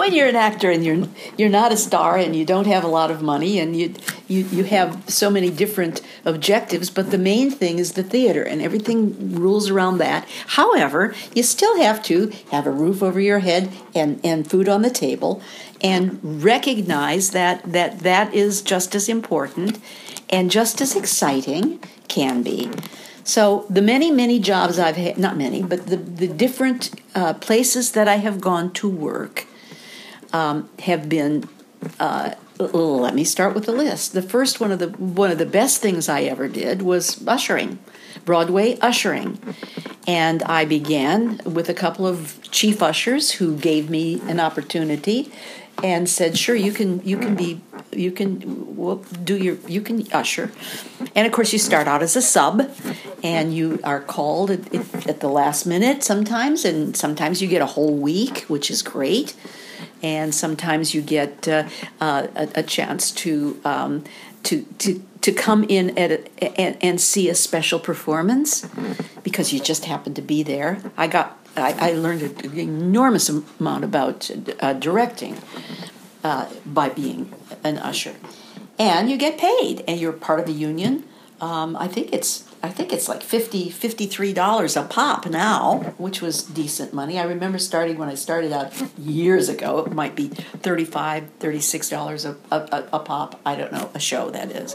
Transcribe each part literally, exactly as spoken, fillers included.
when you're an actor and you're you're not a star and you don't have a lot of money and you you you have so many different objectives, but the main thing is the theater and everything rules around that. However, you still have to have a roof over your head and, and food on the table, and recognize that that that is just as important and just as exciting can be. So the many, many jobs I've had, not many, but the, the different uh, places that I have gone to work um, have been, uh, let me start with the list. The first one of the one of the best things I ever did was ushering, Broadway ushering. And I began with a couple of chief ushers who gave me an opportunity and said, sure, you can you can be you can well, do your you can usher. And of course you start out as a sub and you are called at, at the last minute sometimes, and sometimes you get a whole week, which is great. And sometimes you get uh, uh, a, a chance to um, to to to come in at a, and, and see a special performance because you just happen to be there. I got I, I learned an enormous amount about uh, directing uh, by being an usher, and you get paid, and you're part of a union. Um, I think it's I think it's like fifty, fifty-three dollars a pop now, which was decent money. I remember starting when I started out years ago. It might be thirty-five, thirty-six dollars a, a, a pop. I don't know, a show that is.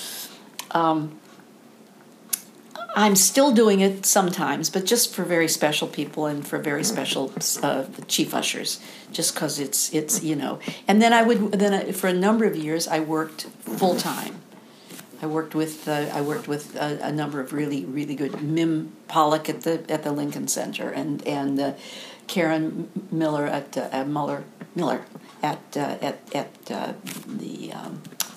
Um, I'm still doing it sometimes, but just for very special people and for very special uh, chief ushers, just because it's it's you know. And then I would then I, for a number of years I worked full time. I worked with uh, I worked with a, a number of really really good Mim Pollock at the at the Lincoln Center and and uh, Karen Miller at uh, uh, Muller Miller at uh, at at uh, the. Um,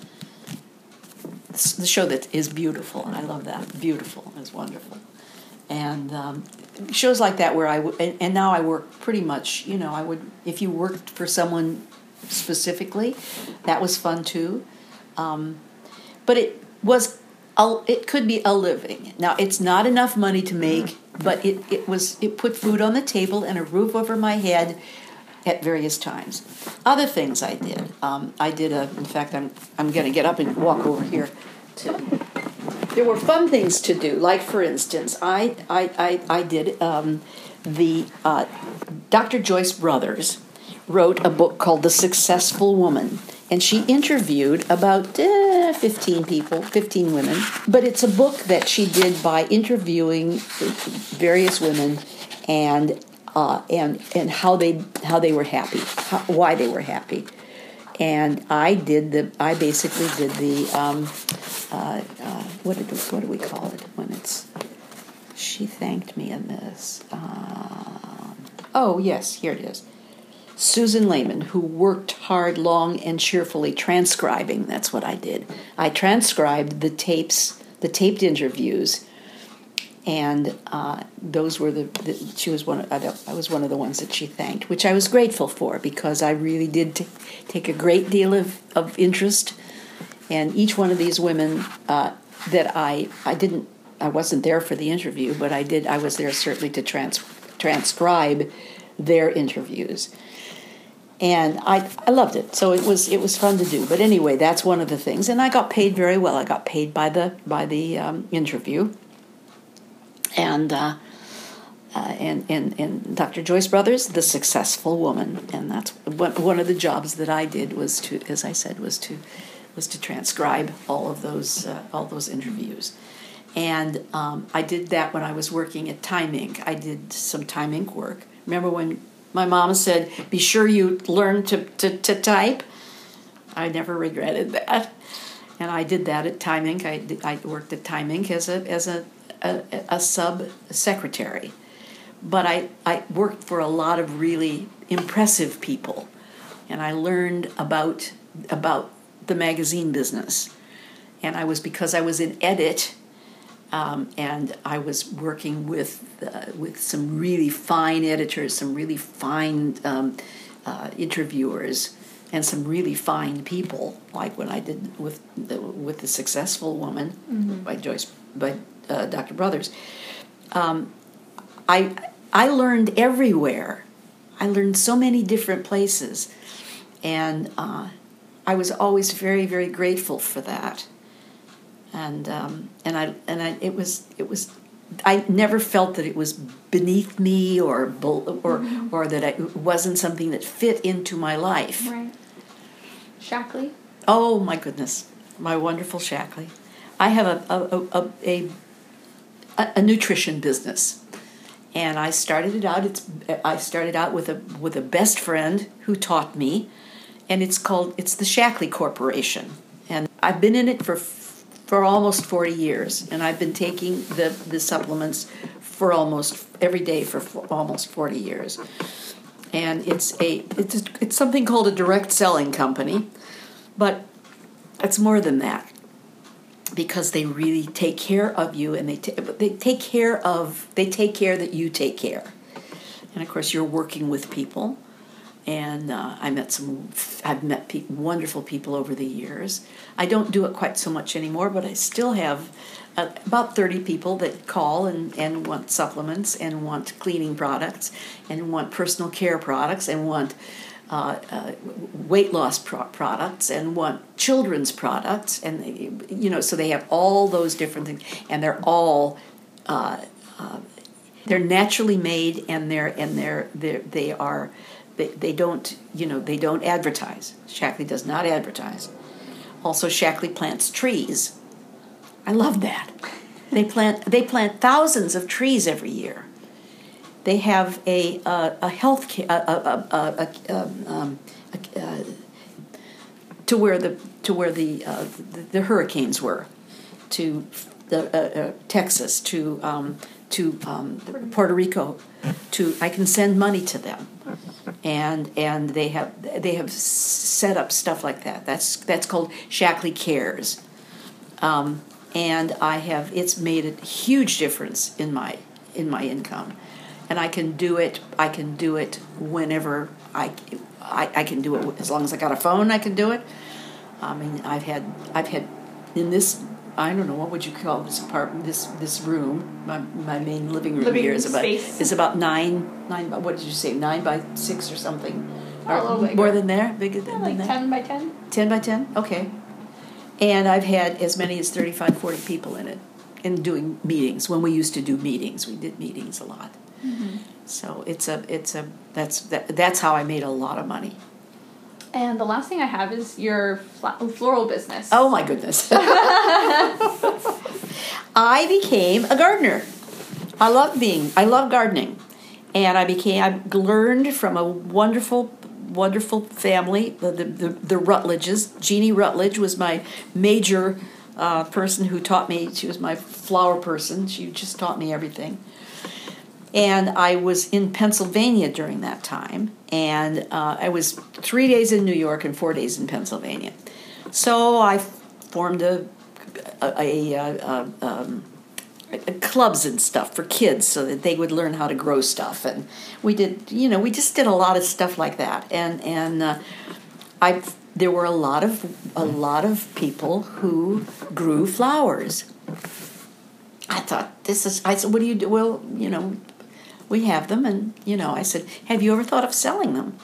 the show that is beautiful, and I love that. Beautiful is wonderful, and um, shows like that where I w- and, and now I work pretty much. You know, I would if you worked for someone specifically, that was fun too, um, but it was a, it could be a living. Now it's not enough money to make, but it, it was it put food on the table and a roof over my head at various times. Other things I did. Um, I did a, in fact, I'm I'm going to get up and walk over here. To, there were fun things to do, like, for instance, I I, I, I did um, the, uh, Doctor Joyce Brothers wrote a book called The Successful Woman, and she interviewed about uh, fifteen people, fifteen women, but it's a book that she did by interviewing various women and Uh, and and how they how they were happy, how, why they were happy, and I did the I basically did the um, uh, uh, what did what do we call it when it's she thanked me in this uh, oh yes here it is Susan Lehman, who worked hard, long, and cheerfully transcribing. That's what I did. I transcribed the tapes, the taped interviews. And uh, those were the, the. She was one. Of, I was one of the ones that she thanked, which I was grateful for because I really did t- take a great deal of, of interest. And each one of these women uh, that I I didn't I wasn't there for the interview, but I did I was there certainly to trans, transcribe their interviews. And I I loved it, so it was it was fun to do. But anyway, that's one of the things, and I got paid very well. I got paid by the by the um, interview. And, uh, uh, and and and Doctor Joyce Brothers, The Successful Woman, and that's one of the jobs that I did was to, as I said, was to was to transcribe all of those uh, all those interviews, and um, I did that when I was working at Time Incorporated. I did some Time Incorporated work. Remember when my mom said, "Be sure you learn to to, to type"? I never regretted that, and I did that at Time Incorporated. I, I worked at Time Incorporated as a as a A, a sub-secretary, but I, I worked for a lot of really impressive people, and I learned about about the magazine business, and I was because I was in edit, um, and I was working with uh, with some really fine editors, some really fine um, uh, interviewers, and some really fine people, like when I did with the, with the Successful Woman mm-hmm. by Joyce by. Uh, Doctor Brothers, um, I I learned everywhere. I learned so many different places, and uh, I was always very, very grateful for that. And um, and I and I it was it was I never felt that it was beneath me or or mm-hmm. or that it wasn't something that fit into my life. Right. Shaklee. Oh my goodness, my wonderful Shaklee. I have a a a, a, a nutrition business, and I started it out. It's I started out with a with a best friend who taught me, and it's called it's the Shaklee Corporation, and I've been in it for for almost forty years, and I've been taking the the supplements for almost every day for, for almost forty years, and it's a it's a, it's something called a direct selling company. But it's more than that, because they really take care of you, and they t- they take care of they take care that you take care, and of course you're working with people, and uh, I met some I've met pe- wonderful people over the years. I don't do it quite so much anymore, but I still have uh, about thirty people that call and, and want supplements and want cleaning products and want personal care products and want Uh, uh, weight loss pro- products and want children's products, and they, you know, so they have all those different things, and they're all uh, uh, they're naturally made, and they're and they're, they're they are they, they don't you know they don't advertise. Shaklee does not advertise. Also, Shaklee plants trees. I love that. They plant they plant thousands of trees every year. They have a uh, a health care, a, a, a, a, um, a, uh, to where the to where the uh, the, the hurricanes were, to the uh, uh, Texas, to um, to um, Puerto Rico, to I can send money to them, and and they have they have set up stuff like that. That's that's called Shaklee Cares, um, and I have it's made a huge difference in my in my income. And I can do it. I can do it whenever I, I, I can do it as long as I got a phone. I can do it. I mean, I've had, I've had, in this, I don't know what would you call this apartment, this this room. My my main living room living here is about space. is about nine nine. What did you say? Nine by six or something? Oh, or a little bigger. More than there, bigger than, yeah, like than that. ten by ten. Ten by ten. Okay. And I've had as many as thirty-five, forty people in it, and doing meetings. When we used to do meetings, we did meetings a lot. Mm-hmm. So it's a it's a that's that, that's how I made a lot of money. And the last thing I have is your floral business. Oh my goodness! I became a gardener. I love being I love gardening, and I became I learned from a wonderful wonderful family, the the the, the Rutledges. Jeannie Rutledge was my major uh, person who taught me. She was my flower person. She just taught me everything. And I was in Pennsylvania during that time, and uh, I was three days in New York and four days in Pennsylvania. So I formed a, a, a, a, um, a clubs and stuff for kids so that they would learn how to grow stuff, and we did, you know, we just did a lot of stuff like that. And and uh, I there were a lot of a lot of people who grew flowers. I thought, this is. I said, what do you do? Well, you know. We have them, and, you know, I said, have you ever thought of selling them?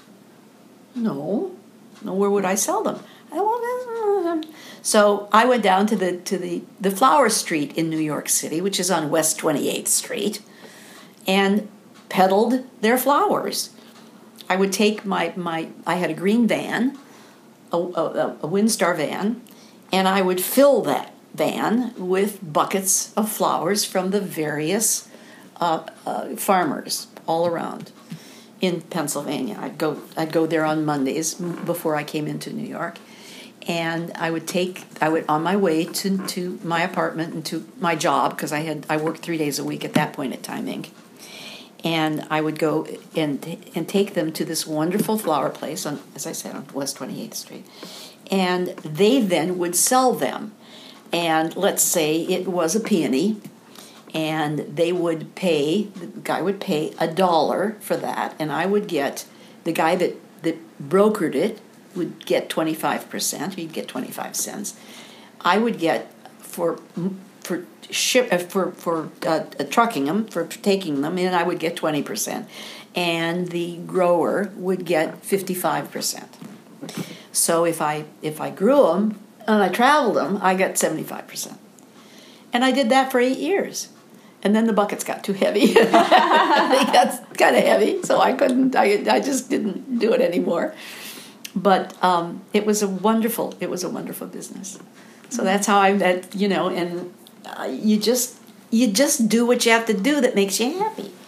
No. No, where would I sell them? I, well, so I went down to the to the, the Flower Street in New York City, which is on West twenty-eighth Street, and peddled their flowers. I would take my, my I had a green van, a, a, a Windstar van, and I would fill that van with buckets of flowers from the various Uh, uh, farmers all around in Pennsylvania. I'd go I'd go there on Mondays before I came into New York, and I would take I would on my way to, to my apartment and to my job, because I had I worked three days a week at that point at Time Incorporated. And I would go and and take them to this wonderful flower place on, as I said, on West twenty-eighth Street, and they then would sell them. And let's say it was a peony. And they would pay, the guy would pay a dollar for that, and I would get, the guy that, that brokered it would get twenty-five percent, he'd get twenty-five cents. I would get, for for ship uh, for for uh, uh, trucking them, for taking them in, I would get twenty percent, and the grower would get fifty-five percent. So if I if I grew them and I traveled them, I got seventy-five percent. And I did that for eight years. And then the buckets got too heavy. They got kind of heavy, so I couldn't, I, I just didn't do it anymore. But um, it was a wonderful, it was a wonderful business. So that's how I, that, you know, and uh, you just, you just do what you have to do that makes you happy.